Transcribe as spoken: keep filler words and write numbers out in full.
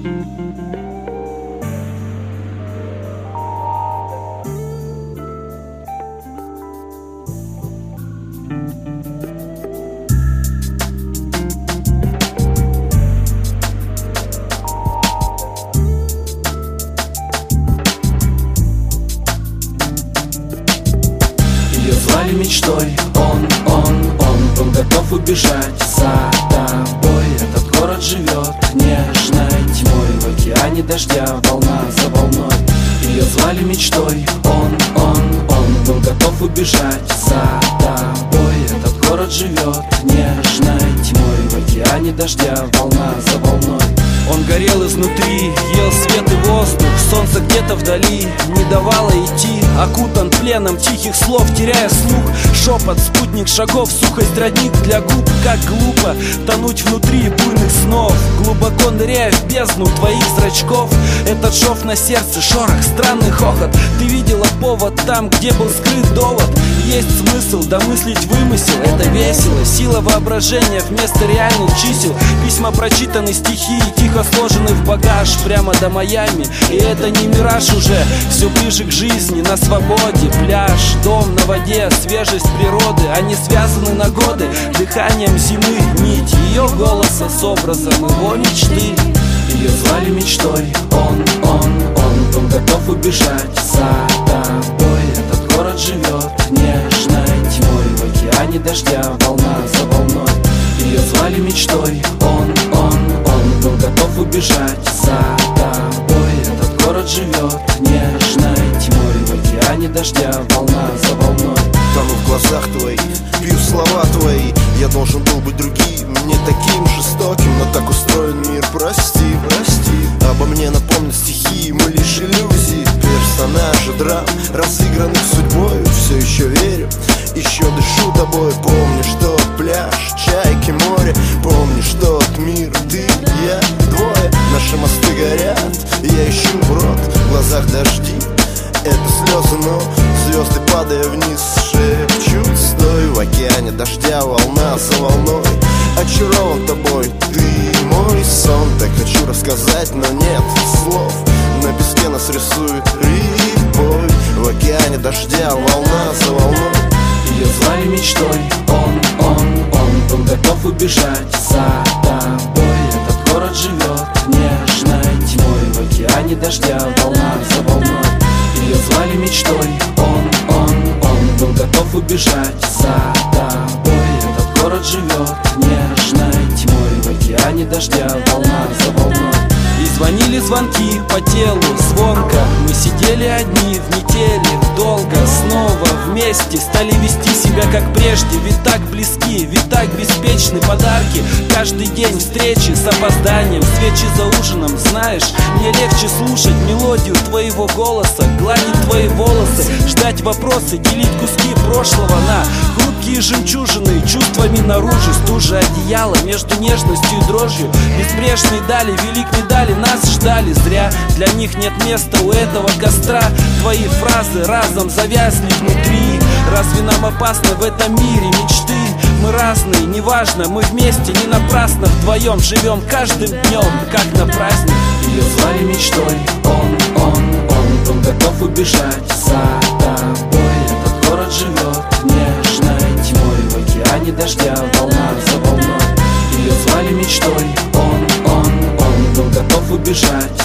Звали мечтой, он, он, он был готов убежать за тобой. Этот город живет нежной тьмой, в океане дождя волна за волной. Ее звали мечтой, он, он, он был готов убежать за тобой. Этот город живет нежной тьмой, в океане дождя волна за волной. Он горел изнутри, ел свет и воздух, солнце где-то вдали не давало идти. Окутан пленом тихих слов, теряя слух, шепот, спутник шагов, сухость родник для губ. Как глупо тонуть внутри буйных снов, глубоко ныряя в бездну твоих зрачков. Этот шов на сердце, шорох, странный хохот. Ты видела повод там, где был скрыт довод. Есть смысл домыслить вымысел, это весело. Сила воображения вместо реальных чисел. Письма прочитаны, стихи тихо сложены в багаж прямо до Майами. И это не мираж уже, все ближе к жизни, на свободе. Пляж, дом на воде, свежесть природы. Они связаны на годы дыханием зимы. Нить ее голоса с образом его мечты. Ее звали мечтой, он, он, он был готов убежать за тобой. Этот город живет нежной тьмой, в океане дождя волна за волной. Ее звали мечтой, он, он, он был готов убежать за тобой. Этот город живет нежной тьмой, в океане дождя волна за волной. Тону в глазах твоих, пью слова твои. Я должен был быть другим, не таким жестоким, но так устроен мир, прости, прости. Обо мне напомнят стихи, мы лишь иллюзии. Персонажи драм, разыгранных судьбой. Все еще верю, еще дышу тобой. Помнишь тот пляж, чайки, море. Помнишь тот мир, ты, я, двое. Наши мосты горят, я ищу брод. В глазах дожди, это слезы, но звезды, падая вниз, шепчут: стой. В океане дождя волна за волной. Очарован тобой, ты мой сон. Так хочу рассказать, но нет слов. На песке нас рисует рябой. В океане дождя волна за волной. Ее звали мечтой, он, он, он был готов убежать за тобой. Этот город живет нежной тьмой, в океане дождя волна за волной. Ее звали мечтой, он, он, он был готов убежать за тобой. Этот город живет нежной тьмой, в океане дождя волна за волной. И звонили звонки по телу звонко. Мы сидели одни в метели долго. Снова вместе стали вести себя как прежде. Ведь так близки, ведь так беспечны подарки. Каждый день встречи с опозданием. Свечи за ужином, знаешь, мне легче слушать мелодию твоего голоса, гладить твои волосы, ждать вопросы, делить куски прошлого на хрупкие жемчужины, чувствами наружу. Стужа одеяла между нежностью и дрожью. Безбрежные дали, велик не дали, нас ждали зря. Для них нет места у этого костра. Твои фразы разом завязли внутри. Разве нам опасно в этом мире мечты? Мы разные, неважно, мы вместе, не напрасно вдвоем живем каждым днем, как на праздник. Ее звали мечтой, он, он, он был готов убежать за тобой. Этот город живет нежной тьмой, в океане дождя волна за волной. Ее звали мечтой, он, он, он был готов убежать